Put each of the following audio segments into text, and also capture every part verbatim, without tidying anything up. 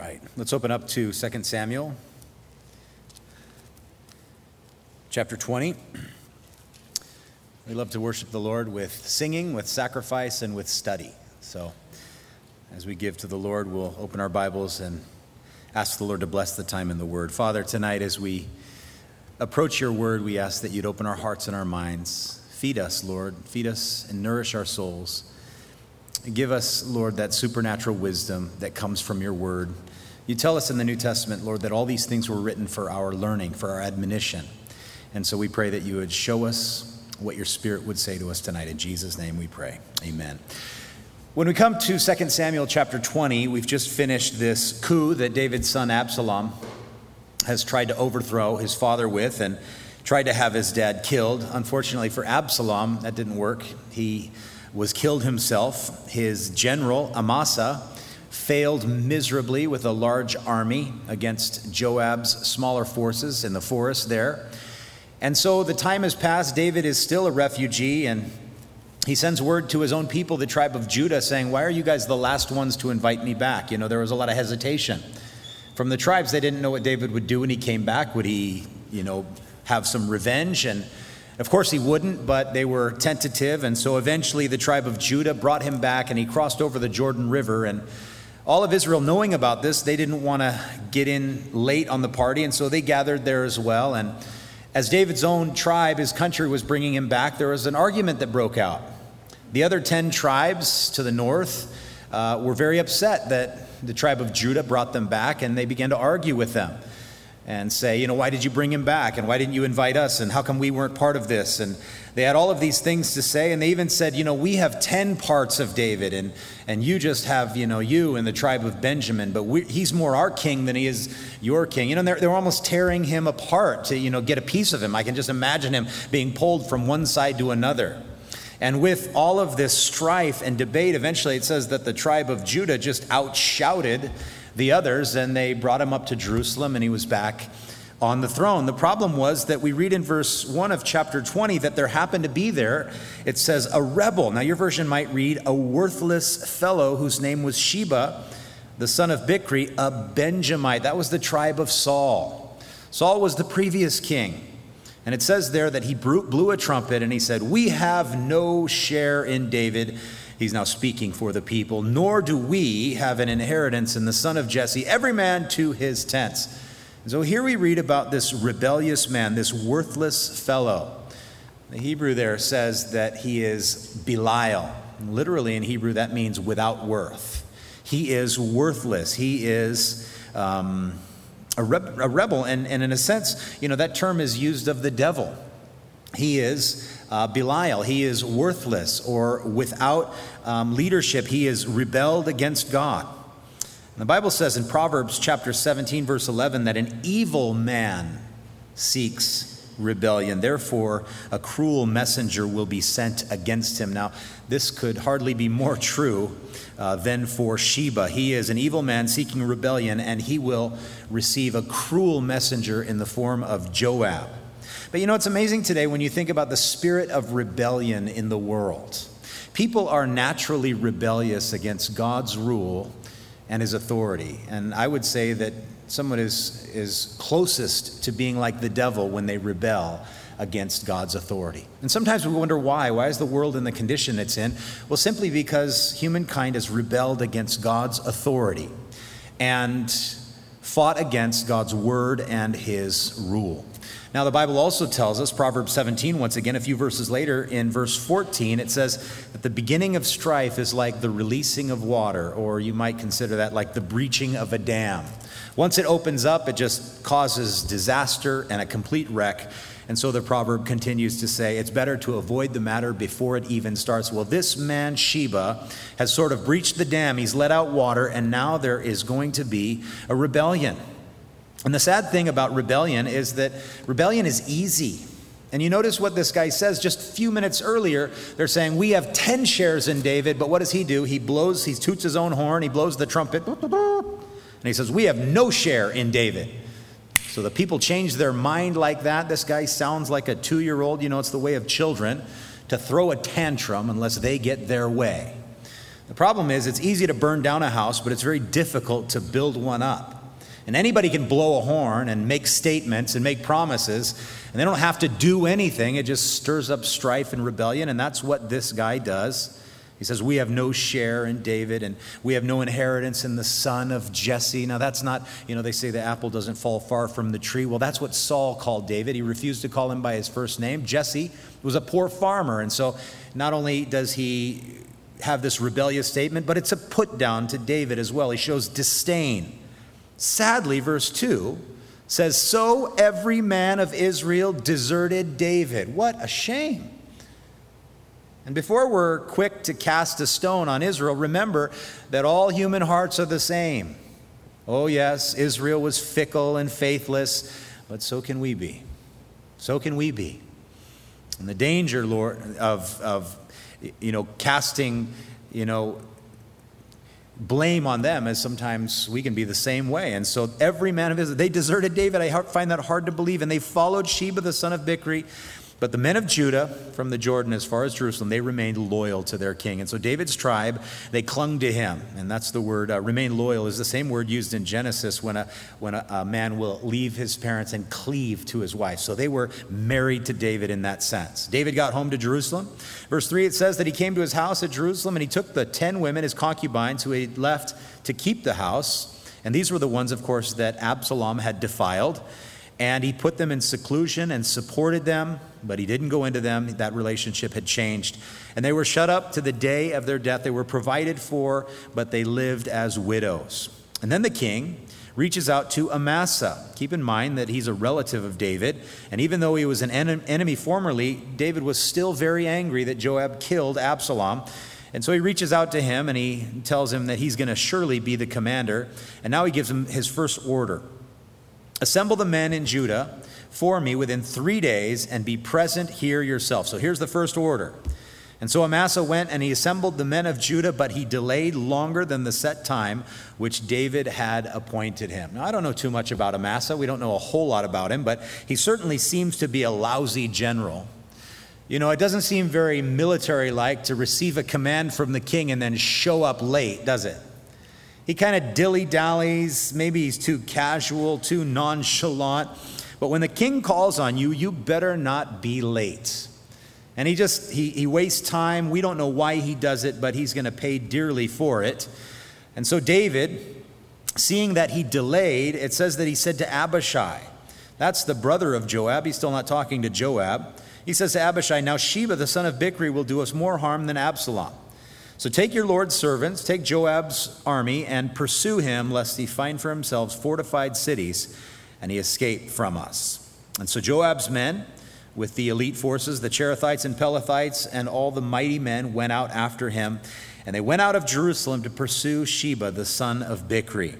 right, let's open up to Second Samuel, chapter twenty. We love to worship the Lord with singing, with sacrifice, and with study. So as we give to the Lord, we'll open our Bibles and ask the Lord to bless the time in the Word. Father, tonight as we approach your Word, we ask that you'd open our hearts and our minds. Feed us, Lord. Feed us and nourish our souls. Give us, Lord, that supernatural wisdom that comes from your word. You tell us in the New Testament, Lord, that all these things were written for our learning, for our admonition. And so we pray that you would show us what your Spirit would say to us tonight. In Jesus' name we pray. Amen. When we come to Second Samuel chapter twenty, we've just finished this coup that David's son Absalom has tried to overthrow his father with and tried to have his dad killed. Unfortunately for Absalom, that didn't work. He was killed himself. His general, Amasa, failed miserably with a large army against Joab's smaller forces in the forest there. And so the time has passed. David is still a refugee, and he sends word to his own people, the tribe of Judah, saying, why are you guys the last ones to invite me back? You know, there was a lot of hesitation. From the tribes, they didn't know what David would do when he came back. Would he, you know, have some revenge? And of course he wouldn't, but they were tentative, and so eventually the tribe of Judah brought him back, and he crossed over the Jordan River. And all of Israel, knowing about this, they didn't want to get in late on the party, and so they gathered there as well. And as David's own tribe, his country, was bringing him back, there was an argument that broke out. The other ten tribes to the north uh, were very upset that the tribe of Judah brought them back, and they began to argue with them and say, you know, why did you bring him back? And why didn't you invite us? And how come we weren't part of this? And they had all of these things to say. And they even said, you know, we have ten parts of David, and, and you just have, you know, you and the tribe of Benjamin. But we, he's more our king than he is your king. You know, they're, they're almost tearing him apart to, you know, get a piece of him. I can just imagine him being pulled from one side to another. And with all of this strife and debate, eventually it says that the tribe of Judah just outshouted the others, and they brought him up to Jerusalem, and he was back on the throne. The problem was that we read in verse one of chapter twenty that there happened to be there, it says, a rebel. Now your version might read, a worthless fellow whose name was Sheba, the son of Bichri, a Benjamite. That was the tribe of Saul. Saul was the previous king. And it says there that he blew a trumpet and he said, we have no share in David. He's now speaking for the people. Nor do we have an inheritance in the son of Jesse, every man to his tents. And so here we read about this rebellious man, this worthless fellow. The Hebrew there says that he is Belial. Literally in Hebrew, that means without worth. He is worthless. He is um, a, re- a rebel. And, and in a sense, you know, that term is used of the devil. He is uh, Belial. He is worthless or without um, leadership. He is rebelled against God. And the Bible says in Proverbs chapter seventeen, verse eleven, that an evil man seeks rebellion. Therefore, a cruel messenger will be sent against him. Now, this could hardly be more true uh, than for Sheba. He is an evil man seeking rebellion, and he will receive a cruel messenger in the form of Joab. But you know, it's amazing today when you think about the spirit of rebellion in the world. People are naturally rebellious against God's rule and his authority. And I would say that someone is, is closest to being like the devil when they rebel against God's authority. And sometimes we wonder why. Why is the world in the condition it's in? Well, simply because humankind has rebelled against God's authority and fought against God's word and his rule. Now, the Bible also tells us, Proverbs seventeen, once again, a few verses later, in verse fourteen, it says that the beginning of strife is like the releasing of water, or you might consider that like the breaching of a dam. Once it opens up, it just causes disaster and a complete wreck. And so the proverb continues to say, it's better to avoid the matter before it even starts. Well, this man, Sheba, has sort of breached the dam. He's let out water, and now there is going to be a rebellion. And the sad thing about rebellion is that rebellion is easy. And you notice what this guy says just a few minutes earlier. They're saying, we have ten shares in David, but what does he do? He blows, he toots his own horn, he blows the trumpet, and he says, we have no share in David. So the people change their mind like that. This guy sounds like a two-year-old. You know, it's the way of children to throw a tantrum unless they get their way. The problem is it's easy to burn down a house, but it's very difficult to build one up. And anybody can blow a horn and make statements and make promises, and they don't have to do anything. It just stirs up strife and rebellion, and that's what this guy does. He says, we have no share in David, and we have no inheritance in the son of Jesse. Now that's not, you know, they say the apple doesn't fall far from the tree. Well, that's what Saul called David. He refused to call him by his first name. Jesse was a poor farmer, and so not only does he have this rebellious statement, but it's a put down to David as well. He shows disdain. Sadly, verse two says, so every man of Israel deserted David. What a shame. And before we're quick to cast a stone on Israel, remember that all human hearts are the same. Oh yes, Israel was fickle and faithless, but so can we be. So can we be. And the danger, Lord, of, of you know, casting, you know, blame on them is sometimes we can be the same way. And so every man of Israel, they deserted David. I find that hard to believe. And they followed Sheba, the son of Bichri. But the men of Judah from the Jordan as far as Jerusalem, they remained loyal to their king. And so David's tribe, they clung to him. And that's the word, uh, remain loyal is the same word used in Genesis when a when a, a man will leave his parents and cleave to his wife. So they were married to David in that sense. David got home to Jerusalem. Verse three, it says that he came to his house at Jerusalem and he took the ten women, his concubines, who he left to keep the house. And these were the ones, of course, that Absalom had defiled. And he put them in seclusion and supported them, but he didn't go into them. That relationship had changed. And they were shut up to the day of their death. They were provided for, but they lived as widows. And then the king reaches out to Amasa. Keep in mind that he's a relative of David. And even though he was an en- enemy formerly, David was still very angry that Joab killed Absalom. And so he reaches out to him and he tells him that he's going to surely be the commander. And now he gives him his first order. Assemble the men in Judah for me within three days and be present here yourself. So here's the first order. And so Amasa went and he assembled the men of Judah, but he delayed longer than the set time which David had appointed him. Now, I don't know too much about Amasa. We don't know a whole lot about him, but he certainly seems to be a lousy general. You know, it doesn't seem very military-like to receive a command from the king and then show up late, does it? He kind of dilly-dallies, maybe he's too casual, too nonchalant. But when the king calls on you, you better not be late. And he just, he, he wastes time. We don't know why he does it, but he's going to pay dearly for it. And so David, seeing that he delayed, it says that he said to Abishai, that's the brother of Joab. He's still not talking to Joab. He says to Abishai, now Sheba, the son of Bichri, will do us more harm than Absalom. So take your Lord's servants, take Joab's army, and pursue him, lest he find for himself fortified cities, and he escape from us. And so Joab's men, with the elite forces, the Cherethites and Pelethites, and all the mighty men, went out after him. And they went out of Jerusalem to pursue Sheba, the son of Bichri.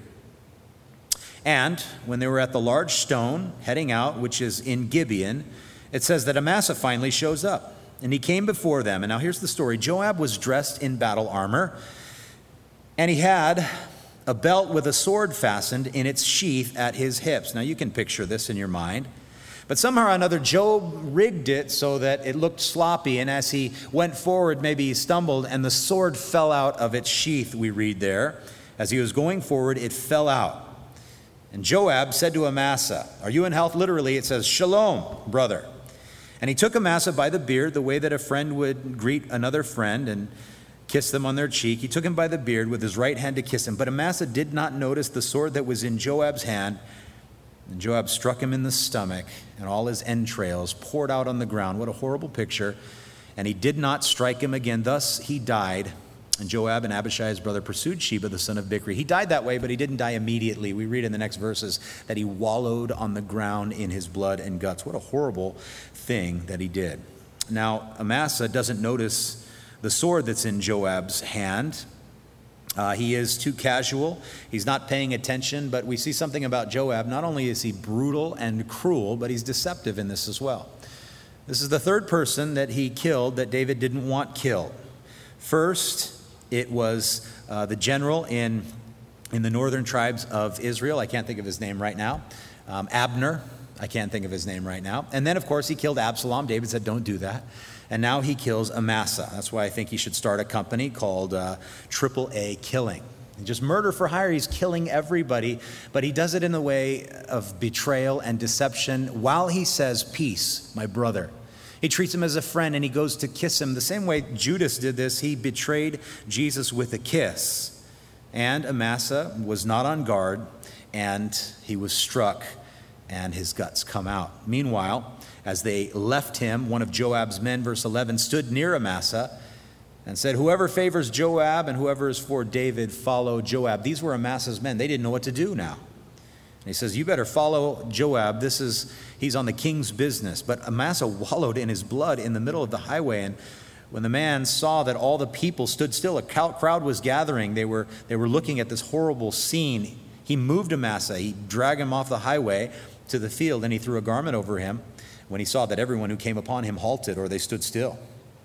And when they were at the large stone, heading out, which is in Gibeon, it says that Amasa finally shows up. And he came before them. And now here's the story. Joab was dressed in battle armor, and he had a belt with a sword fastened in its sheath at his hips. Now you can picture this in your mind. But somehow or another, Joab rigged it so that it looked sloppy. And as he went forward, maybe he stumbled, and the sword fell out of its sheath, we read there. As he was going forward, it fell out. And Joab said to Amasa, are you in health? Literally, it says, Shalom, brother. And he took Amasa by the beard, the way that a friend would greet another friend and kiss them on their cheek. He took him by the beard with his right hand to kiss him. But Amasa did not notice the sword that was in Joab's hand. And Joab struck him in the stomach, and all his entrails poured out on the ground. What a horrible picture. And he did not strike him again. Thus he died. And Joab and Abishai, his brother, pursued Sheba, the son of Bichri. He died that way, but he didn't die immediately. We read in the next verses that he wallowed on the ground in his blood and guts. What a horrible thing that he did. Now, Amasa doesn't notice the sword that's in Joab's hand. Uh, he is too casual. He's not paying attention, but we see something about Joab. Not only is he brutal and cruel, but he's deceptive in this as well. This is the third person that he killed that David didn't want killed. First, it was uh, the general in, in the northern tribes of Israel. I can't think of his name right now. Um, Abner. I can't think of his name right now. And then, of course, he killed Absalom. David said, don't do that. And now he kills Amasa. That's why I think he should start a company called uh, Triple A Killing. Just murder for hire. He's killing everybody, but he does it in the way of betrayal and deception while he says, peace, my brother. He treats him as a friend, and he goes to kiss him. The same way Judas did this, he betrayed Jesus with a kiss. And Amasa was not on guard, and he was struck, and his guts come out. Meanwhile, as they left him, one of Joab's men, verse eleven, stood near Amasa and said, whoever favors Joab and whoever is for David, follow Joab. These were Amasa's men. They didn't know what to do now. And he says, you better follow Joab. This is, he's on the king's business. But Amasa wallowed in his blood in the middle of the highway. And when the man saw that all the people stood still, a crowd was gathering. They were, they were looking at this horrible scene. He moved Amasa. He dragged him off the highway to the field, and he threw a garment over him when he saw that everyone who came upon him halted, or they stood still.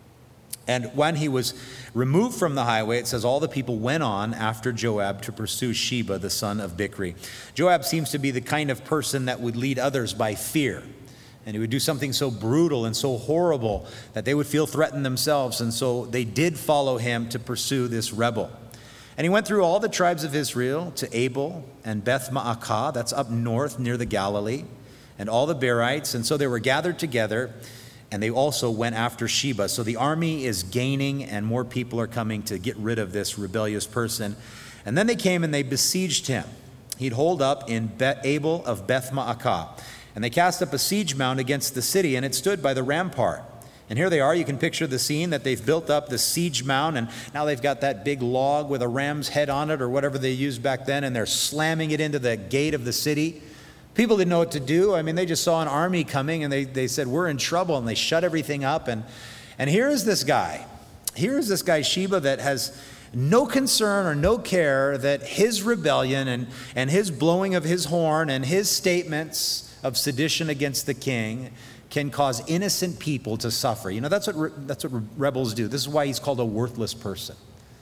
And when he was removed from the highway, it says all the people went on after Joab to pursue Sheba, the son of Bichri. Joab seems to be the kind of person that would lead others by fear. And he would do something so brutal and so horrible that they would feel threatened themselves. And so they did follow him to pursue this rebel. And he went through all the tribes of Israel to Abel and Beth Ma'akah, that's up north near the Galilee, and all the Berites. And so they were gathered together, and they also went after Sheba. So the army is gaining, and more people are coming to get rid of this rebellious person. And then they came and they besieged him. He'd holed up in Be- Abel of Beth Ma'akah. And they cast up a siege mound against the city, and it stood by the rampart. And here they are. You can picture the scene that they've built up the siege mound, and now they've got that big log with a ram's head on it or whatever they used back then, and they're slamming it into the gate of the city. People didn't know what to do. I mean, they just saw an army coming, and they, they said, we're in trouble, and they shut everything up. And, and here is this guy. Here is this guy, Sheba, that has no concern or no care that his rebellion and, and his blowing of his horn and his statements of sedition against the king can cause innocent people to suffer. You know, that's what, re- that's what rebels do. This is why he's called a worthless person.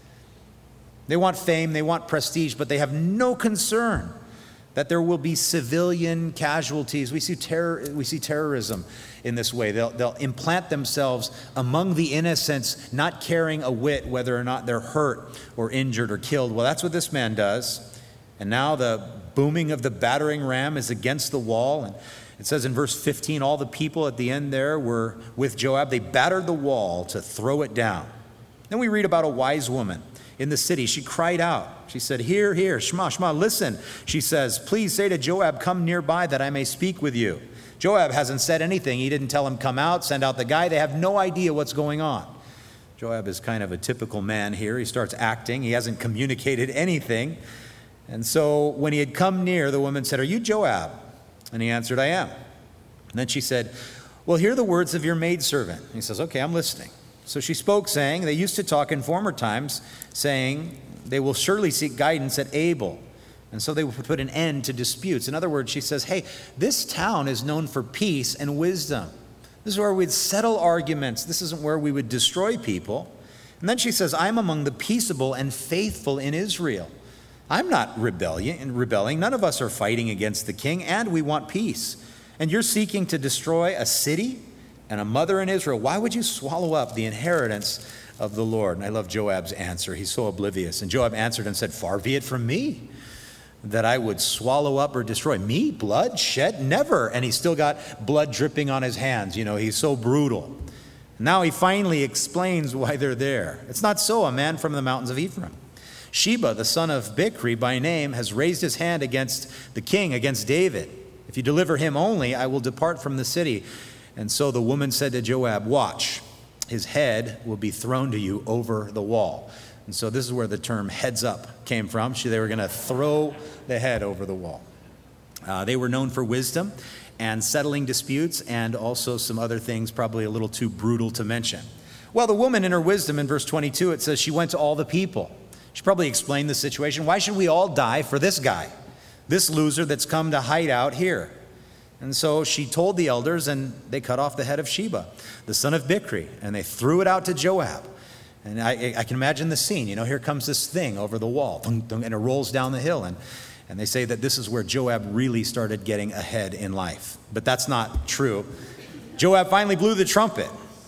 They want fame, they want prestige, but they have no concern that there will be civilian casualties. We see terror, we see terrorism in this way. They'll, they'll implant themselves among the innocents, not caring a whit whether or not they're hurt or injured or killed. Well, that's what this man does. And now the booming of the battering ram is against the wall. And it says in verse fifteen, all the people at the end there were with Joab. They battered the wall to throw it down. Then we read about a wise woman in the city. She cried out. She said, hear, hear, Shema, Shema, listen. She says, please say to Joab, come nearby that I may speak with you. Joab hasn't said anything. He didn't tell him, come out, send out the guy. They have no idea what's going on. Joab is kind of a typical man here. He starts acting. He hasn't communicated anything. And so when he had come near, the woman said, are you Joab? And he answered, I am. And then she said, well, hear the words of your maidservant. He says, okay, I'm listening. So she spoke, saying, they used to talk in former times, saying, they will surely seek guidance at Abel. And so they would put an end to disputes. In other words, she says, hey, this town is known for peace and wisdom. This is where we'd settle arguments. This isn't where we would destroy people. And then she says, I'm among the peaceable and faithful in Israel. I'm not rebellion, rebelling. None of us are fighting against the king, and we want peace. And you're seeking to destroy a city and a mother in Israel. Why would you swallow up the inheritance of the Lord? And I love Joab's answer. He's so oblivious. And Joab answered and said, far be it from me that I would swallow up or destroy. Me? Blood shed? Never. And he's still got blood dripping on his hands. You know, he's so brutal. Now he finally explains why they're there. It's not so. A man from the mountains of Ephraim, Sheba, the son of Bichri by name, has raised his hand against the king, against David. If you deliver him only, I will depart from the city. And so the woman said to Joab, watch, his head will be thrown to you over the wall. And so this is where the term heads up came from. They were going to throw the head over the wall. Uh, they were known for wisdom and settling disputes, and also some other things probably a little too brutal to mention. Well, the woman in her wisdom, in verse twenty-two, it says she went to all the people. She probably explained the situation. Why should we all die for this guy, this loser that's come to hide out here? And so she told the elders, and they cut off the head of Sheba, the son of Bichri, and they threw it out to Joab. And I, I can imagine the scene. You know, here comes this thing over the wall, and it rolls down the hill. And, and they say that this is where Joab really started getting ahead in life. But that's not true. Joab finally blew the trumpet.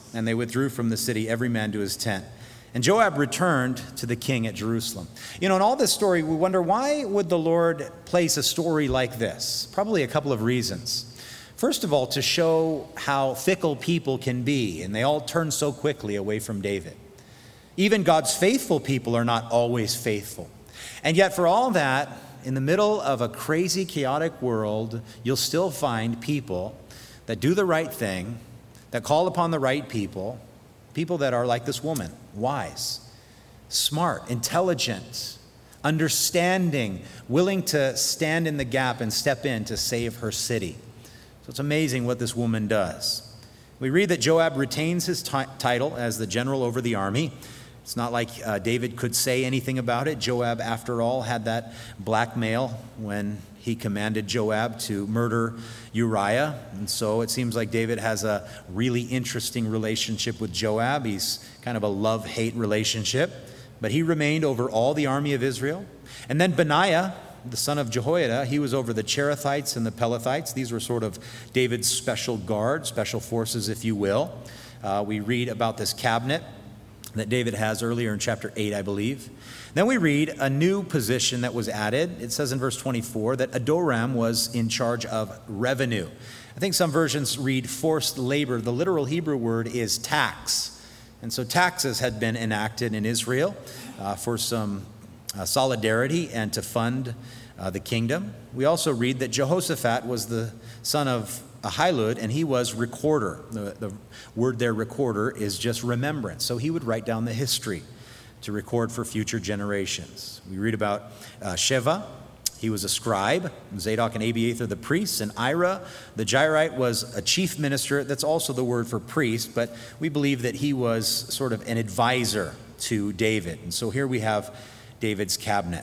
and they withdrew from the city, every man to his tent. And Joab returned to the king at Jerusalem. You know, in all this story, we wonder, why would the Lord place a story like this? Probably a couple of reasons. First of all, to show how fickle people can be, and they all turn so quickly away from David. Even God's faithful people are not always faithful. And yet for all that, in the middle of a crazy, chaotic world, you'll still find people that do the right thing, that call upon the right people, people that are like this woman, wise, smart, intelligent, understanding, willing to stand in the gap and step in to save her city. So it's amazing what this woman does. We read that Joab retains his t- title as the general over the army. It's not like uh, David could say anything about it. Joab, after all, had that blackmail when he commanded Joab to murder Uriah. And so it seems like David has a really interesting relationship with Joab. He's kind of a love-hate relationship. But he remained over all the army of Israel. And then Benaiah, the son of Jehoiada, he was over the Cherethites and the Pelethites. These were sort of David's special guard, special forces, if you will. Uh, we read about this cabinet that David has earlier in chapter eight, I believe. Then we read a new position that was added. It says in verse twenty-four that Adoram was in charge of revenue. I think some versions read forced labor. The literal Hebrew word is tax. And so taxes had been enacted in Israel uh, for some uh, solidarity and to fund uh, the kingdom. We also read that Jehoshaphat was the son of Ahilud, and he was recorder. The, the word there, recorder, is just remembrance. So he would write down the history to record for future generations. We read about uh, Sheva. He was a scribe. Zadok and Abiathar the priests. And Ira, the Jairite, was a chief minister. That's also the word for priest, but we believe that he was sort of an advisor to David. And so here we have David's cabinet.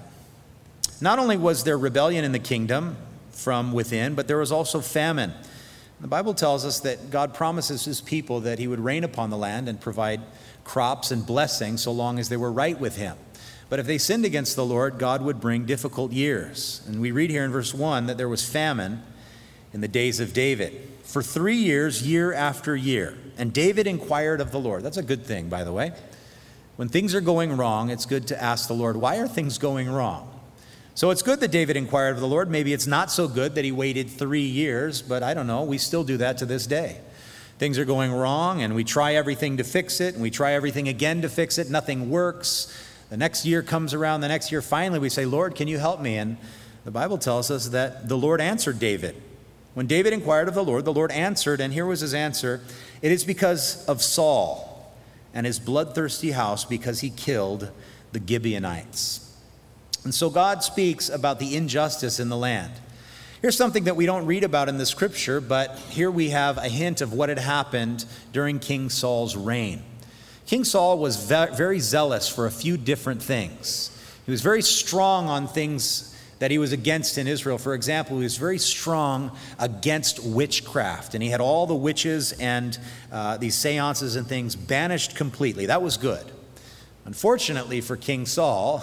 Not only was there rebellion in the kingdom from within, but there was also famine. The Bible tells us that God promises his people that he would rain upon the land and provide crops and blessings so long as they were right with him. But if they sinned against the Lord, God would bring difficult years. And we read here in verse one that there was famine in the days of David for three years, year after year. And David inquired of the Lord. That's a good thing, by the way. When things are going wrong, it's good to ask the Lord, why are things going wrong? So it's good that David inquired of the Lord. Maybe it's not so good that he waited three years, but I don't know. We still do that to this day. Things are going wrong, and we try everything to fix it, and we try everything again to fix it. Nothing works. The next year comes around. The next year, finally, we say, Lord, can you help me? And the Bible tells us that the Lord answered David. When David inquired of the Lord, the Lord answered, and here was his answer. It is because of Saul and his bloodthirsty house, because he killed the Gibeonites. And so God speaks about the injustice in the land. Here's something that we don't read about in the scripture, but here we have a hint of what had happened during King Saul's reign. King Saul was very zealous for a few different things. He was very strong on things that he was against in Israel. For example, he was very strong against witchcraft, and he had all the witches and uh, these seances and things banished completely. That was good. Unfortunately for King Saul,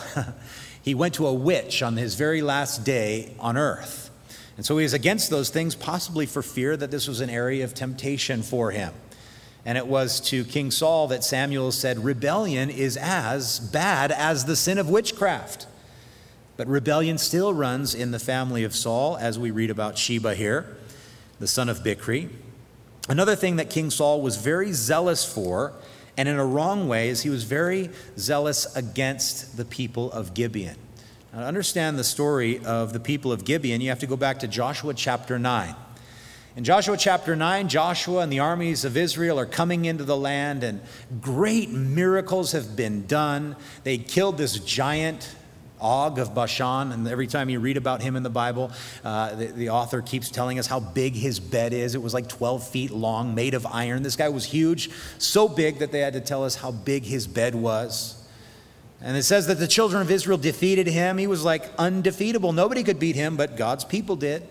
he went to a witch on his very last day on earth. And so he was against those things, possibly for fear that this was an area of temptation for him. And it was to King Saul that Samuel said, rebellion is as bad as the sin of witchcraft. But rebellion still runs in the family of Saul, as we read about Sheba here, the son of Bichri. Another thing that King Saul was very zealous for, and in a wrong way, is he was very zealous against the people of Gibeon. Now, to understand the story of the people of Gibeon, you have to go back to Joshua chapter nine. In Joshua chapter nine, Joshua and the armies of Israel are coming into the land, and great miracles have been done. They killed this giant, Og of Bashan, and every time you read about him in the Bible, uh, the, the author keeps telling us how big his bed is. It was like twelve feet long, made of iron. This guy was huge, so big that they had to tell us how big his bed was. And it says that the children of Israel defeated him. He was like undefeatable. Nobody could beat him, but God's people did.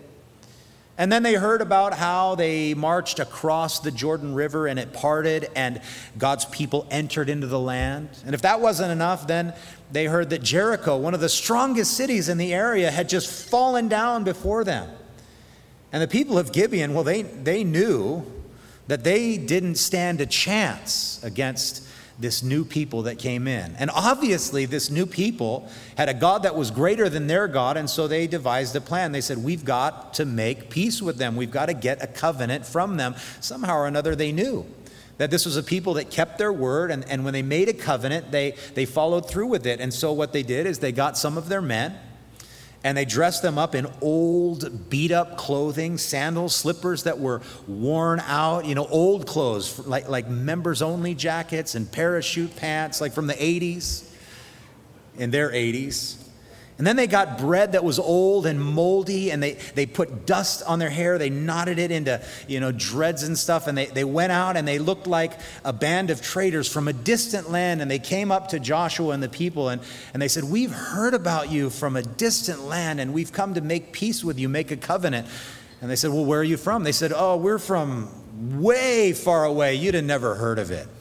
And then they heard about how they marched across the Jordan River and it parted and God's people entered into the land. And if that wasn't enough, then they heard that Jericho, one of the strongest cities in the area, had just fallen down before them. And the people of Gibeon, well, they, they knew that they didn't stand a chance against this new people that came in. And obviously this new people had a God that was greater than their God, and so they devised a plan. They said, we've got to make peace with them. We've got to get a covenant from them. Somehow or another they knew that this was a people that kept their word, and, and when they made a covenant, they, they followed through with it. And so what they did is they got some of their men, and they dressed them up in old, beat-up clothing, sandals, slippers that were worn out, you know, old clothes, like, like members-only jackets and parachute pants, like from the eighties, in their eighties. And then they got bread that was old and moldy, and they, they put dust on their hair. They knotted it into, you know, dreads and stuff, and they, they went out, and they looked like a band of traders from a distant land, and they came up to Joshua and the people, and, and they said, we've heard about you from a distant land, and we've come to make peace with you, make a covenant. And they said, well, where are you from? They said, oh, we're from way far away. You'd have never heard of it.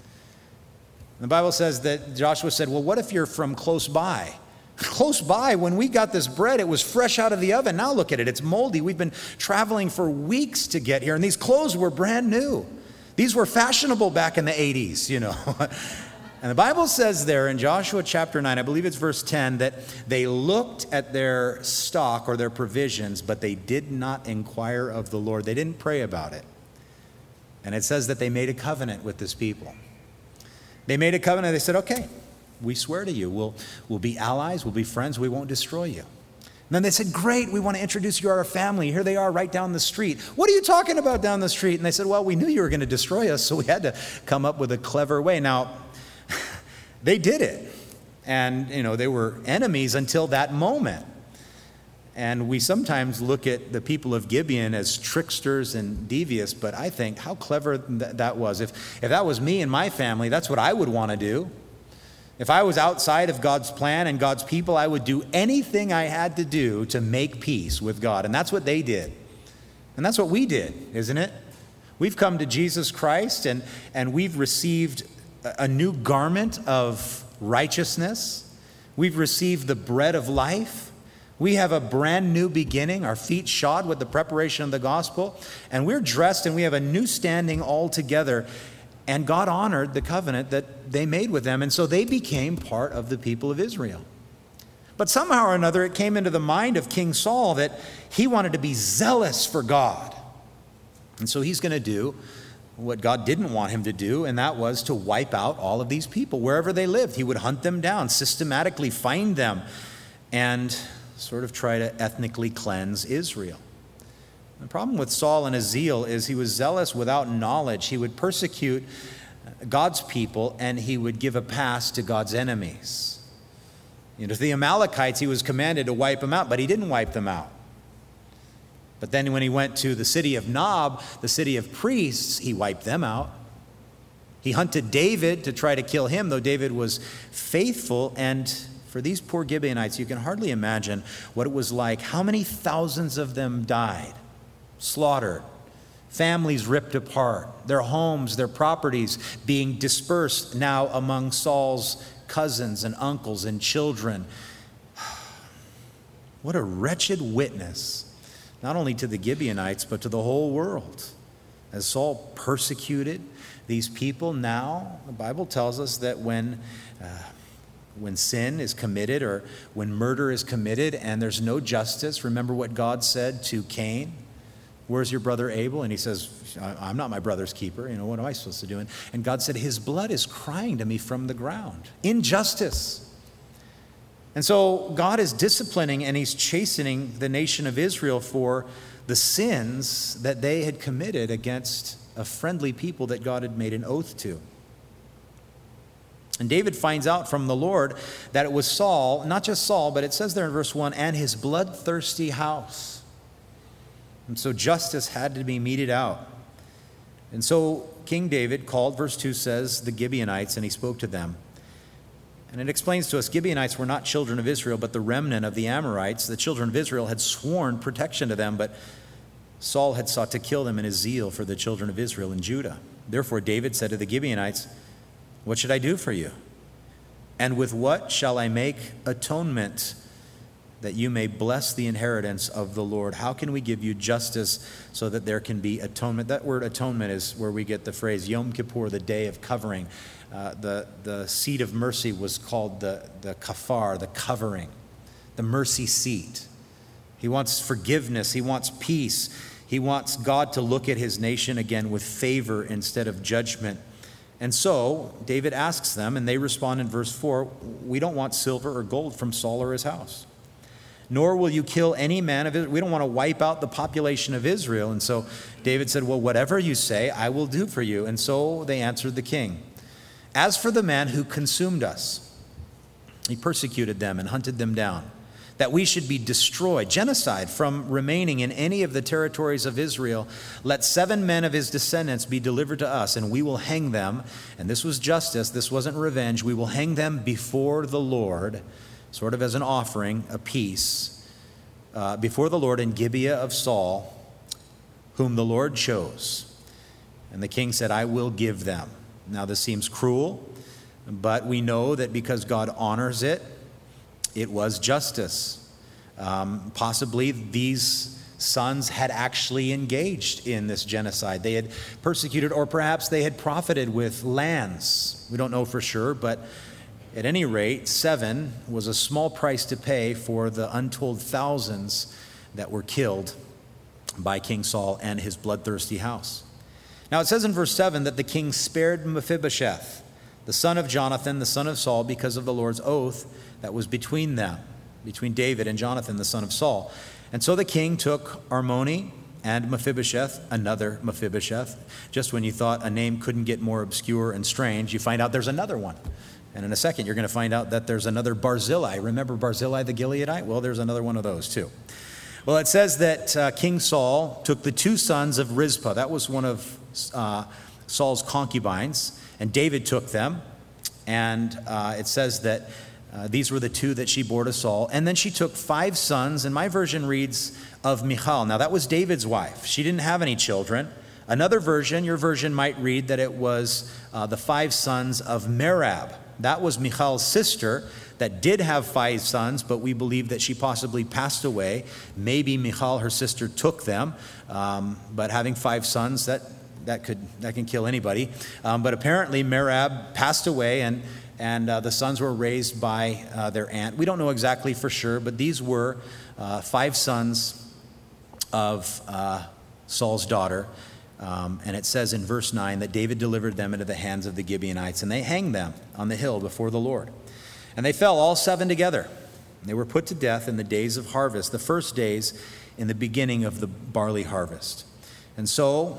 The Bible says that Joshua said, well, what if you're from close by? Close by, when we got this bread, it was fresh out of the oven. Now look at it, it's moldy. We've been traveling for weeks to get here, and these clothes were brand new. These were fashionable back in the eighties, you know. And the Bible says there in Joshua chapter nine, I believe it's verse ten, that they looked at their stock or their provisions, but they did not inquire of the Lord. They didn't pray about it. And it says that they made a covenant with this people. They made a covenant. They said, okay, we swear to you, we'll, we'll be allies, we'll be friends, we won't destroy you. And then they said, great, we want to introduce you to our family. Here they are right down the street. What are you talking about down the street? And they said, well, we knew you were going to destroy us, so we had to come up with a clever way. Now, they did it. And, you know, they were enemies until that moment. And we sometimes look at the people of Gibeon as tricksters and devious, but I think how clever th- that was. If, if that was me and my family, that's what I would want to do. If I was outside of God's plan and God's people, I would do anything I had to do to make peace with God. And that's what they did. And that's what we did, isn't it? We've come to Jesus Christ, and, and we've received a new garment of righteousness. We've received the bread of life. We have a brand new beginning, our feet shod with the preparation of the gospel, and we're dressed and we have a new standing altogether. And God honored the covenant that they made with them, and so they became part of the people of Israel. But somehow or another, it came into the mind of King Saul that he wanted to be zealous for God. And so he's going to do what God didn't want him to do, and that was to wipe out all of these people. Wherever they lived, he would hunt them down, systematically find them, and sort of try to ethnically cleanse Israel. The problem with Saul and his zeal is he was zealous without knowledge. He would persecute God's people, and he would give a pass to God's enemies. You know, to the Amalekites, he was commanded to wipe them out, but he didn't wipe them out. But then when he went to the city of Nob, the city of priests, he wiped them out. He hunted David to try to kill him, though David was faithful. And for these poor Gibeonites, you can hardly imagine what it was like. How many thousands of them died? Slaughtered, families ripped apart, their homes, their properties being dispersed now among Saul's cousins and uncles and children. What a wretched witness, not only to the Gibeonites, but to the whole world. As Saul persecuted these people, now the Bible tells us that when uh, when sin is committed or when murder is committed and there's no justice, remember what God said to Cain? Where's your brother Abel? And he says, I'm not my brother's keeper. You know, what am I supposed to do? And God said, his blood is crying to me from the ground. Injustice. And so God is disciplining and he's chastening the nation of Israel for the sins that they had committed against a friendly people that God had made an oath to. And David finds out from the Lord that it was Saul, not just Saul, but it says there in verse one, and his bloodthirsty house. And so justice had to be meted out. And so King David called, verse two says, the Gibeonites, and he spoke to them. And it explains to us, Gibeonites were not children of Israel, but the remnant of the Amorites. The children of Israel had sworn protection to them, but Saul had sought to kill them in his zeal for the children of Israel and Judah. Therefore David said to the Gibeonites, what should I do for you? And with what shall I make atonement? that you may bless the inheritance of the Lord. How can we give you justice so that there can be atonement? That word atonement is where we get the phrase Yom Kippur, the day of covering. Uh, the, the seat of mercy was called the, the kafar, the covering, the mercy seat. He wants forgiveness. He wants peace. He wants God to look at his nation again with favor instead of judgment. And so David asks them, and they respond in verse four, we don't want silver or gold from Saul or his house, nor will you kill any man of Israel. We don't want to wipe out the population of Israel. And so David said, well, whatever you say, I will do for you. And so they answered the king. As for the man who consumed us, he persecuted them and hunted them down, that we should be destroyed, genocide, from remaining in any of the territories of Israel. Let seven men of his descendants be delivered to us, and we will hang them. And this was justice. This wasn't revenge. We will hang them before the Lord, sort of as an offering, a peace, uh, before the Lord in Gibeah of Saul, whom the Lord chose. And the king said, I will give them. Now this seems cruel, but we know that because God honors it, it was justice. Um, possibly these sons had actually engaged in this genocide. They had persecuted, or perhaps they had profited with lands. We don't know for sure, but at any rate, seven was a small price to pay for the untold thousands that were killed by King Saul and his bloodthirsty house. Now it says in verse seven that the king spared Mephibosheth, the son of Jonathan, the son of Saul, because of the Lord's oath that was between them, between David and Jonathan, the son of Saul. And so the king took Armoni and Mephibosheth, another Mephibosheth. Just when you thought a name couldn't get more obscure and strange, you find out there's another one. And in a second, you're going to find out that there's another Barzillai. Remember Barzillai the Gileadite? Well, there's another one of those too. Well, it says that uh, King Saul took the two sons of Rizpah. That was one of uh, Saul's concubines. And David took them. And uh, it says that uh, these were the two that she bore to Saul. And then she took five sons. And my version reads of Michal. Now, that was David's wife. She didn't have any children. Another version, your version might read that it was uh, the five sons of Merab. That was Michal's sister that did have five sons, but we believe that she possibly passed away. Maybe Michal, her sister, took them. Um, but having five sons, that that could that can kill anybody. Um, but apparently Merab passed away, and and uh, the sons were raised by uh, their aunt. We don't know exactly for sure, but these were uh, five sons of uh, Saul's daughter. Um, and it says in verse nine that David delivered them into the hands of the Gibeonites, and they hanged them on the hill before the Lord. And they fell all seven together. They were put to death in the days of harvest, the first days in the beginning of the barley harvest. And so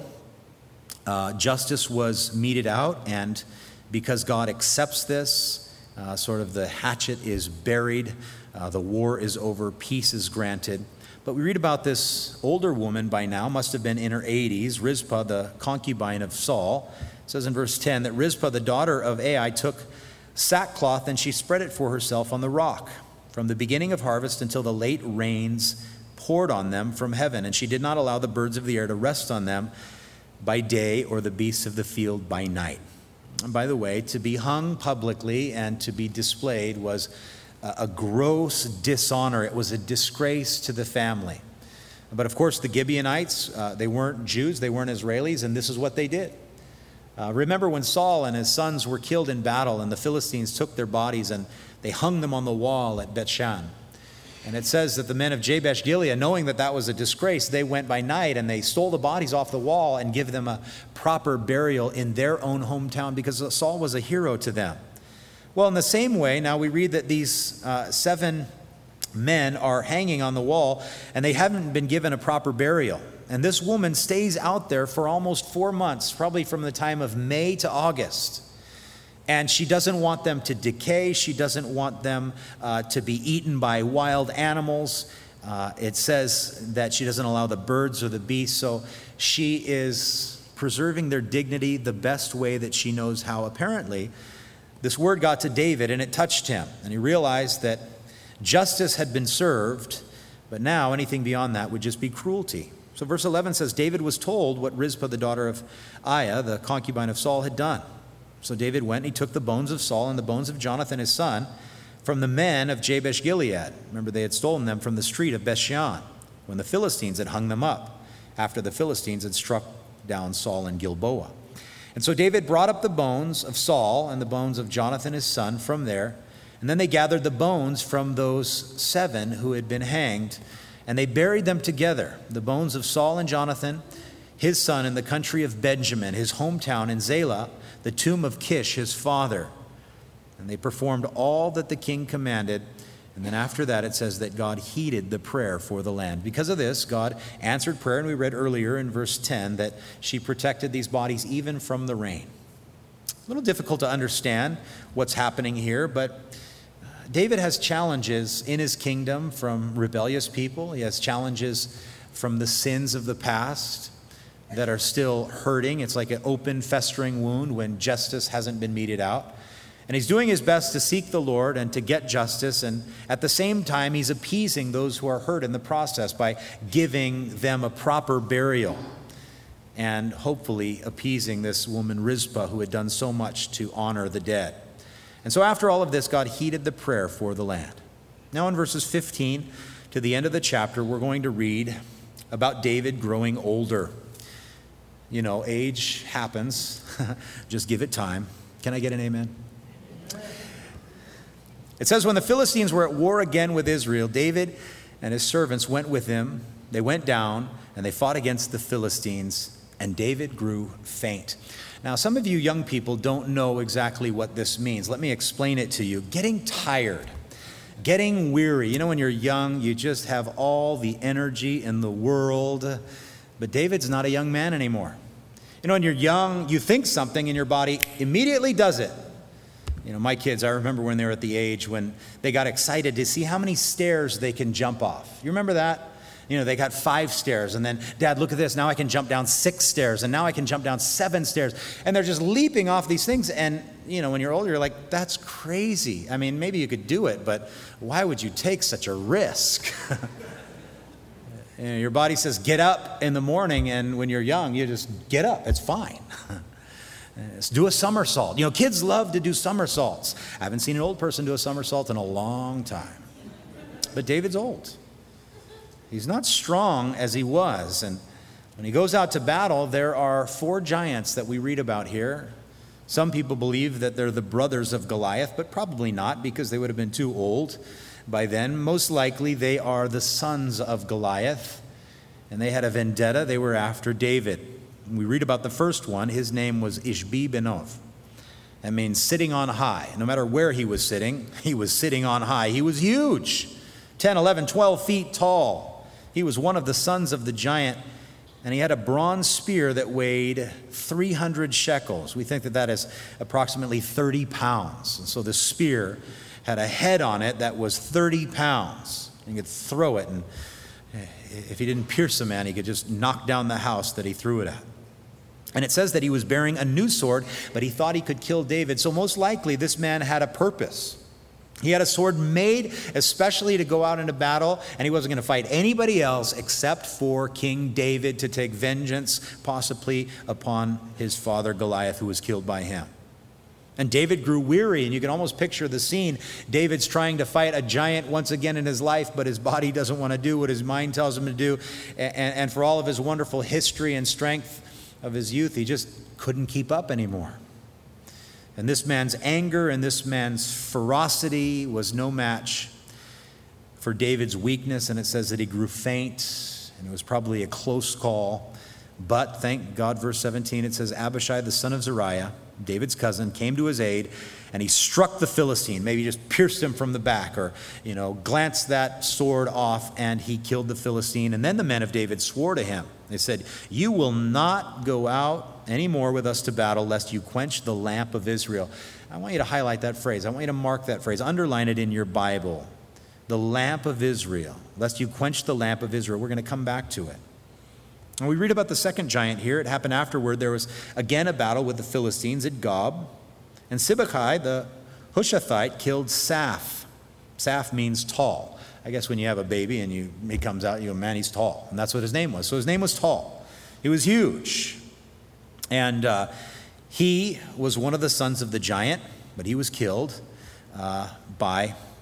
uh, justice was meted out, and because God accepts this, uh, sort of the hatchet is buried, uh, the war is over, peace is granted. But we read about this older woman by now, must have been in her eighties, Rizpah, the concubine of Saul. It says in verse ten that Rizpah, the daughter of Ai, took sackcloth and she spread it for herself on the rock from the beginning of harvest until the late rains poured on them from heaven. And she did not allow the birds of the air to rest on them by day or the beasts of the field by night. And by the way, to be hung publicly and to be displayed was a gross dishonor. It was a disgrace to the family. But of course, the Gibeonites, uh, they weren't Jews, they weren't Israelis, and this is what they did. Uh, remember when Saul and his sons were killed in battle, and the Philistines took their bodies and they hung them on the wall at Bethshan. And it says that the men of Jabesh Gilead, knowing that that was a disgrace, they went by night and they stole the bodies off the wall and give them a proper burial in their own hometown, because Saul was a hero to them. Well, in the same way, now we read that these uh, seven men are hanging on the wall and they haven't been given a proper burial. And this woman stays out there for almost four months, probably from the time of May to August. And she doesn't want them to decay. She doesn't want them uh, to be eaten by wild animals. Uh, it says that she doesn't allow the birds or the beasts. So she is preserving their dignity the best way that she knows how, apparently. This word got to David and it touched him. And he realized that justice had been served, but now anything beyond that would just be cruelty. So verse eleven says, David was told what Rizpah, the daughter of Aiah, the concubine of Saul, had done. So David went and he took the bones of Saul and the bones of Jonathan his son from the men of Jabesh Gilead. Remember, they had stolen them from the street of Bethshan when the Philistines had hung them up, after the Philistines had struck down Saul in Gilboa. And so David brought up the bones of Saul and the bones of Jonathan his son from there, and then they gathered the bones from those seven who had been hanged, and they buried them together, the bones of Saul and Jonathan, his son, in the country of Benjamin, his hometown in Zelah, the tomb of Kish, his father. And they performed all that the king commanded. And then after that, it says that God heeded the prayer for the land. Because of this, God answered prayer, and we read earlier in verse ten that she protected these bodies even from the rain. A little difficult to understand what's happening here, but David has challenges in his kingdom from rebellious people. He has challenges from the sins of the past that are still hurting. It's like an open, festering wound when justice hasn't been meted out. And he's doing his best to seek the Lord and to get justice. And at the same time, he's appeasing those who are hurt in the process by giving them a proper burial and hopefully appeasing this woman Rizpah who had done so much to honor the dead. And so after all of this, God heeded the prayer for the land. Now in verses fifteen to the end of the chapter, we're going to read about David growing older. You know, age happens. Just give it time. Can I get an amen? It says, when the Philistines were at war again with Israel, David and his servants went with him. They went down and they fought against the Philistines, and David grew faint. Now, some of you young people don't know exactly what this means. Let me explain it to you. Getting tired, getting weary. You know, when you're young, you just have all the energy in the world. But David's not a young man anymore. You know, when you're young, you think something and your body immediately does it. You know, my kids, I remember when they were at the age when they got excited to see how many stairs they can jump off. You remember that? You know, they got five stairs, and then, Dad, look at this. Now I can jump down six stairs, and now I can jump down seven stairs. And they're just leaping off these things. And, you know, when you're older, you're like, that's crazy. I mean, maybe you could do it, but why would you take such a risk? You know, your body says, get up in the morning, and when you're young, you just get up. It's fine. Let's do a somersault. You know, kids love to do somersaults. I haven't seen an old person do a somersault in a long time. But David's old. He's not strong as he was. And when he goes out to battle, there are four giants that we read about here. Some people believe that they're the brothers of Goliath, but probably not, because they would have been too old by then. Most likely they are the sons of Goliath, and they had a vendetta. They were after David. We read about the first one. His name was Ishbi-Benob. That means sitting on high. No matter where he was sitting, he was sitting on high. He was huge, ten, eleven, twelve feet tall. He was one of the sons of the giant, and he had a bronze spear that weighed three hundred shekels. We think that that is approximately thirty pounds. And so the spear had a head on it that was thirty pounds. He could throw it, and if he didn't pierce a man, he could just knock down the house that he threw it at. And it says that he was bearing a new sword, but he thought he could kill David. So most likely this man had a purpose. He had a sword made especially to go out into battle, and he wasn't going to fight anybody else except for King David, to take vengeance possibly upon his father Goliath, who was killed by him. And David grew weary, and you can almost picture the scene. David's trying to fight a giant once again in his life, but his body doesn't want to do what his mind tells him to do. And, and for all of his wonderful history and strength of his youth, he just couldn't keep up anymore. And this man's anger and this man's ferocity was no match for David's weakness. And it says that he grew faint, and it was probably a close call. But thank God, verse seventeen, it says, Abishai, the son of Zeruiah, David's cousin, came to his aid, and he struck the Philistine. Maybe just pierced him from the back, or, you know, glanced that sword off, and he killed the Philistine. And then the men of David swore to him. They said, you will not go out anymore with us to battle, lest you quench the lamp of Israel. I want you to highlight that phrase. I want you to mark that phrase. Underline it in your Bible. The lamp of Israel, lest you quench the lamp of Israel. We're going to come back to it. And we read about the second giant here. It happened afterward. There was again a battle with the Philistines at Gob. And Sibbechai, the Hushathite, killed Saph. Saph means tall. I guess when you have a baby and you, he comes out, you go, man, he's tall. And that's what his name was. So his name was Tall. He was huge. And uh, he was one of the sons of the giant, but he was killed uh, by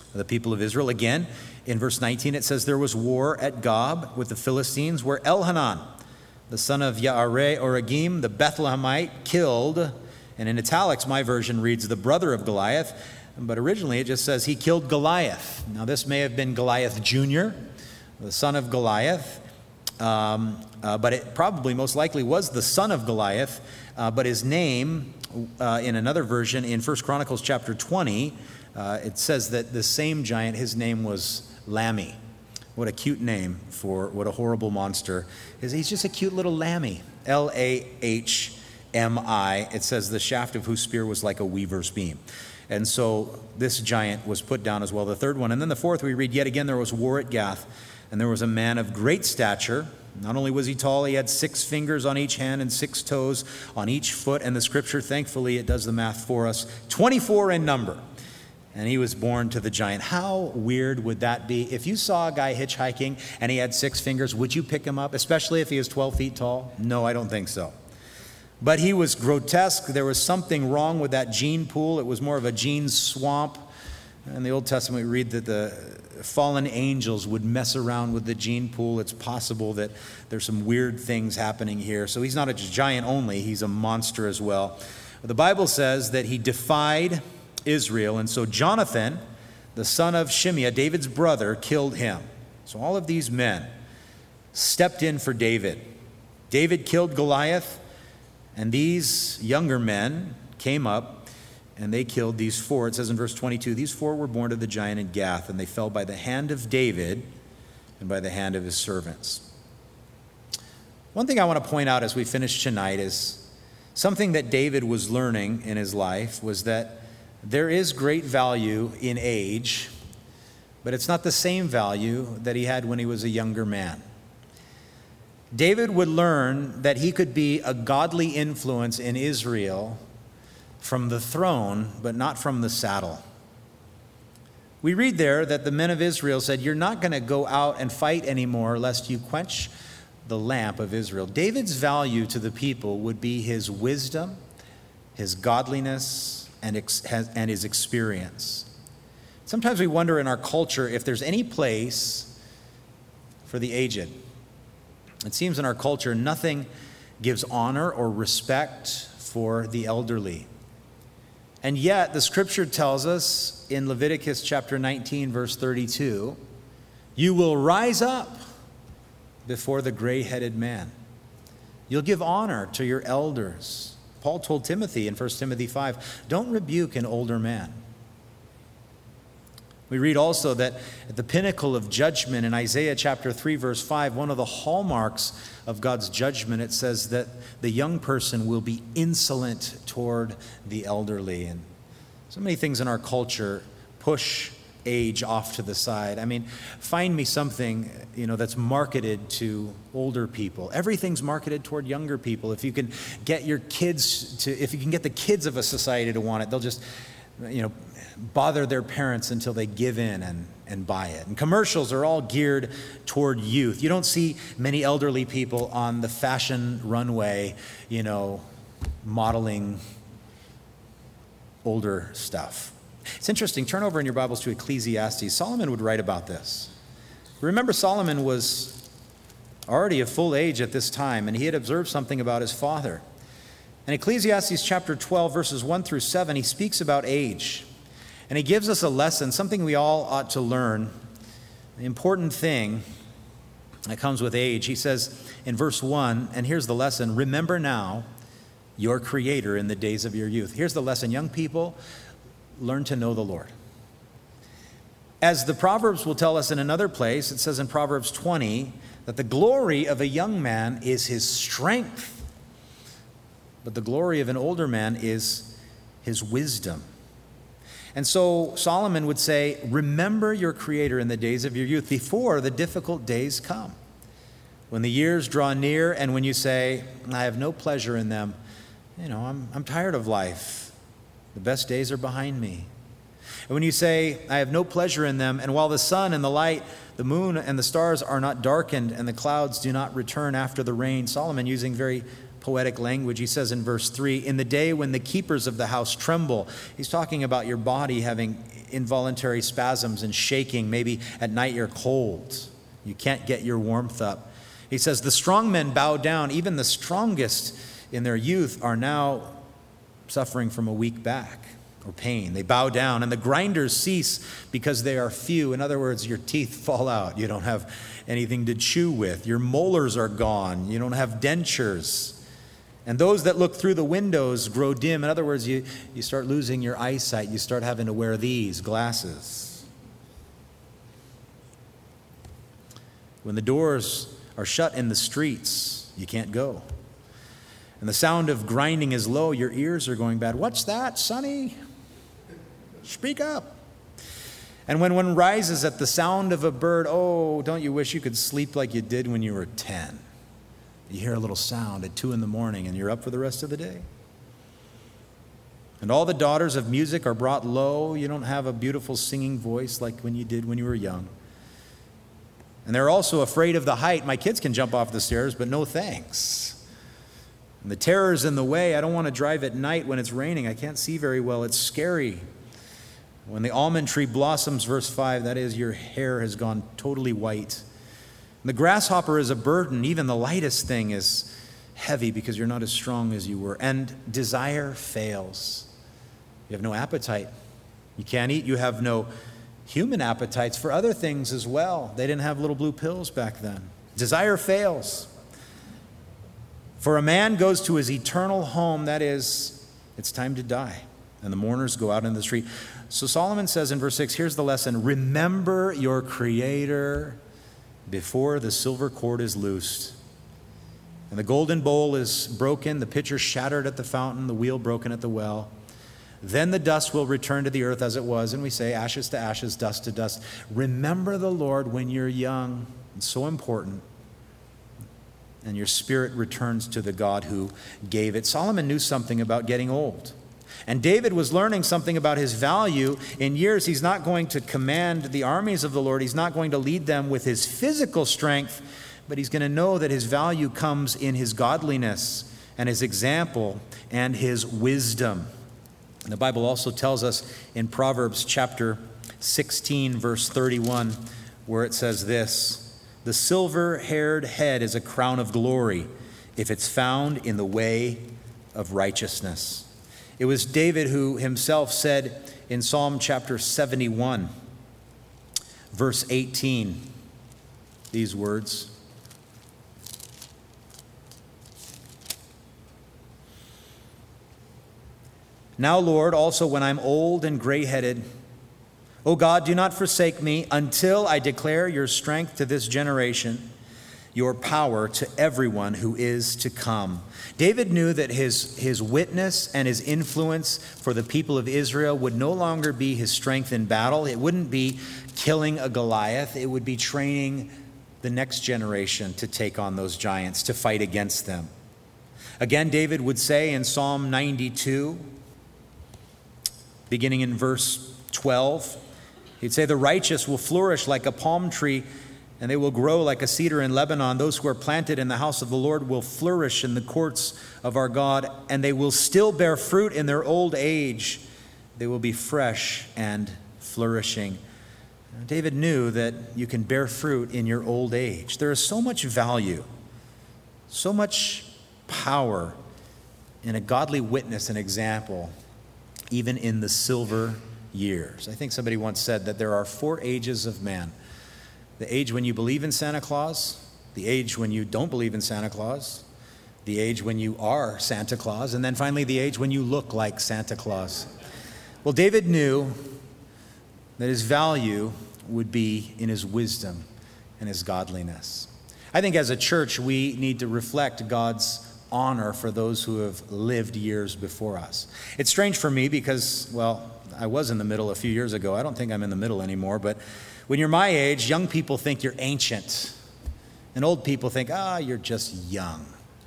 the people of Israel. Again, in verse nineteen, it says, there was war at Gob with the Philistines, where Elhanan, the son of Yaareh Oragim, the Bethlehemite, killed, and in italics, my version reads, the brother of Goliath, but originally it just says he killed Goliath. Now, this may have been Goliath Junior, the son of Goliath, um, uh, but it probably most likely was the son of Goliath, uh, but his name, uh, in another version, in First Chronicles chapter twenty, uh, it says that the same giant, his name was Lammy. What a cute name for what a horrible monster is. He's just a cute little lammy. L A H M I. It says the shaft of whose spear was like a weaver's beam. And so this giant was put down as well, the third one. And then the fourth, we read, yet again there was war at Gath, and there was a man of great stature. Not only was he tall, he had six fingers on each hand and six toes on each foot. And the scripture, thankfully, it does the math for us, twenty-four in number. And he was born to the giant. How weird would that be? If you saw a guy hitchhiking and he had six fingers, would you pick him up, especially if he was twelve feet tall? No, I don't think so. But he was grotesque. There was something wrong with that gene pool. It was more of a gene swamp. In the Old Testament, we read that the fallen angels would mess around with the gene pool. It's possible that there's some weird things happening here. So he's not a giant only, he's a monster as well. The Bible says that he defied Israel, and so Jonathan, the son of Shimeah, David's brother, killed him. So all of these men stepped in for David. David killed Goliath, and these younger men came up and they killed these four. It says in verse twenty-two, these four were born to the giant in Gath, and they fell by the hand of David and by the hand of his servants. One thing I want to point out as we finish tonight is something that David was learning in his life was that there is great value in age, but it's not the same value that he had when he was a younger man. David would learn that he could be a godly influence in Israel from the throne, but not from the saddle. We read there that the men of Israel said, you're not going to go out and fight anymore lest you quench the lamp of Israel. David's value to the people would be his wisdom, his godliness, and, ex- has, and his experience. Sometimes we wonder in our culture if there's any place for the aged. It seems in our culture nothing gives honor or respect for the elderly. And yet the scripture tells us in Leviticus chapter nineteen, verse thirty-two, you will rise up before the gray-headed man. You'll give honor to your elders. Paul told Timothy in First Timothy five, don't rebuke an older man. We read also that at the pinnacle of judgment in Isaiah chapter three, verse five, one of the hallmarks of God's judgment, it says that the young person will be insolent toward the elderly. And so many things in our culture push age off to the side. I mean, find me something, you know, that's marketed to older people. Everything's marketed toward younger people. If you can get your kids to, if you can get the kids of a society to want it, they'll just, you know, bother their parents until they give in and, and buy it. And commercials are all geared toward youth. You don't see many elderly people on the fashion runway, you know, modeling older stuff. It's interesting. Turn over in your Bibles to Ecclesiastes. Solomon would write about this. Remember, Solomon was already of full age at this time, and he had observed something about his father. In Ecclesiastes chapter twelve, verses one through seven, he speaks about age. And he gives us a lesson, something we all ought to learn, an important thing that comes with age. He says in verse one, and here's the lesson, remember now your Creator in the days of your youth. Here's the lesson, young people, learn to know the Lord. As the Proverbs will tell us in another place, it says in Proverbs twenty that the glory of a young man is his strength, but the glory of an older man is his wisdom. And so Solomon would say, remember your Creator in the days of your youth before the difficult days come. When the years draw near and when you say, I have no pleasure in them, you know, I'm, I'm tired of life. The best days are behind me. And when you say, I have no pleasure in them, and while the sun and the light, the moon and the stars are not darkened, and the clouds do not return after the rain, Solomon, using very poetic language, he says in verse three, in the day when the keepers of the house tremble, he's talking about your body having involuntary spasms and shaking. Maybe at night you're cold. You can't get your warmth up. He says, the strong men bow down. Even the strongest in their youth are now suffering from a weak back or pain. They bow down, and the grinders cease because they are few. In other words, your teeth fall out. You don't have anything to chew with. Your molars are gone. You don't have dentures. And those that look through the windows grow dim. In other words, you, you start losing your eyesight. You start having to wear these glasses. When the doors are shut in the streets, you can't go. And the sound of grinding is low, your ears are going bad. What's that, Sonny? Speak up. And when one rises at the sound of a bird, oh, don't you wish you could sleep like you did when you were ten? You hear a little sound at two in the morning and you're up for the rest of the day. And all the daughters of music are brought low. You don't have a beautiful singing voice like when you did when you were young. And they're also afraid of the height. My kids can jump off the stairs, but no thanks. And the terror's in the way. I don't want to drive at night when it's raining. I can't see very well. It's scary. When the almond tree blossoms, verse five, that is, your hair has gone totally white. And the grasshopper is a burden. Even the lightest thing is heavy because you're not as strong as you were. And desire fails. You have no appetite. You can't eat. You have no human appetites for other things as well. They didn't have little blue pills back then. Desire fails. For a man goes to his eternal home, that is, it's time to die. And the mourners go out in the street. So Solomon says in verse six, here's the lesson. Remember your Creator before the silver cord is loosed. And the golden bowl is broken, the pitcher shattered at the fountain, the wheel broken at the well. Then the dust will return to the earth as it was. And we say, ashes to ashes, dust to dust. Remember the Lord when you're young. It's so important. And your spirit returns to the God who gave it. Solomon knew something about getting old. And David was learning something about his value. In years, he's not going to command the armies of the Lord. He's not going to lead them with his physical strength, but he's going to know that his value comes in his godliness and his example and his wisdom. And the Bible also tells us in Proverbs chapter sixteen, verse thirty-one, where it says this, the silver-haired head is a crown of glory if it's found in the way of righteousness. It was David who himself said in Psalm chapter seventy-one, verse eighteen, these words. Now, Lord, also when I'm old and gray-headed, O God, do not forsake me until I declare your strength to this generation, your power to everyone who is to come. David knew that his, his witness and his influence for the people of Israel would no longer be his strength in battle. It wouldn't be killing a Goliath. It would be training the next generation to take on those giants, to fight against them. Again, David would say in Psalm ninety-two, beginning in verse twelve, he'd say, the righteous will flourish like a palm tree, and they will grow like a cedar in Lebanon. Those who are planted in the house of the Lord will flourish in the courts of our God, and they will still bear fruit in their old age. They will be fresh and flourishing. David knew that you can bear fruit in your old age. There is so much value, so much power in a godly witness and example, even in the silver years. I think somebody once said that there are four ages of man. The age when you believe in Santa Claus, the age when you don't believe in Santa Claus, the age when you are Santa Claus, and then finally the age when you look like Santa Claus. Well, David knew that his value would be in his wisdom and his godliness. I think as a church, we need to reflect God's honor for those who have lived years before us. It's strange for me because, well, I was in the middle a few years ago. I don't think I'm in the middle anymore, but when you're my age, young people think you're ancient, and old people think, ah, you're just young.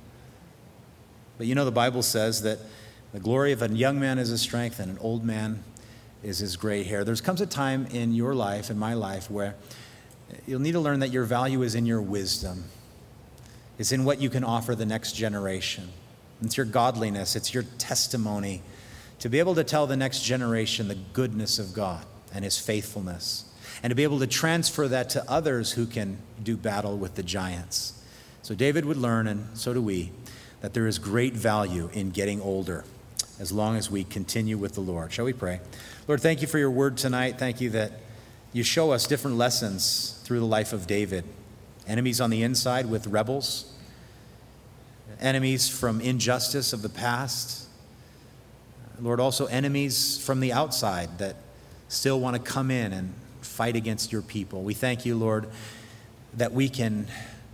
But you know, the Bible says that the glory of a young man is his strength, and an old man is his gray hair. There comes a time in your life, in my life, where you'll need to learn that your value is in your wisdom. It's in what you can offer the next generation. It's your godliness. It's your testimony to be able to tell the next generation the goodness of God and his faithfulness, and to be able to transfer that to others who can do battle with the giants. So David would learn, and so do we, that there is great value in getting older as long as we continue with the Lord. Shall we pray? Lord, thank you for your word tonight. Thank you that you show us different lessons through the life of David. Enemies on the inside with rebels, enemies from injustice of the past. Lord, also enemies from the outside that still want to come in and fight against your people. We thank you, Lord, that we can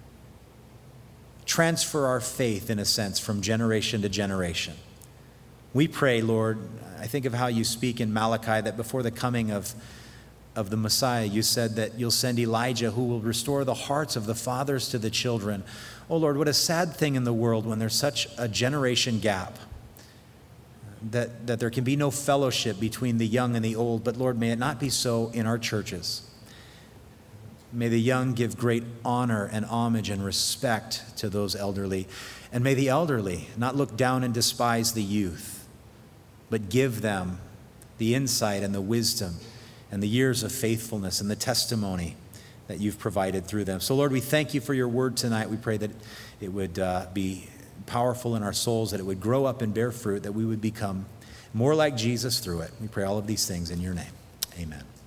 transfer our faith, in a sense, from generation to generation. We pray, Lord, I think of how you speak in Malachi, that before the coming of, of the Messiah, you said that you'll send Elijah who will restore the hearts of the fathers to the children. Oh, Lord, what a sad thing in the world when there's such a generation gap, that, that there can be no fellowship between the young and the old. But Lord, may it not be so in our churches. May the young give great honor and homage and respect to those elderly. And may the elderly not look down and despise the youth, but give them the insight and the wisdom and the years of faithfulness and the testimony that you've provided through them. So Lord, we thank you for your word tonight. We pray that it would uh, be powerful in our souls, that it would grow up and bear fruit, that we would become more like Jesus through it. We pray all of these things in your name. Amen.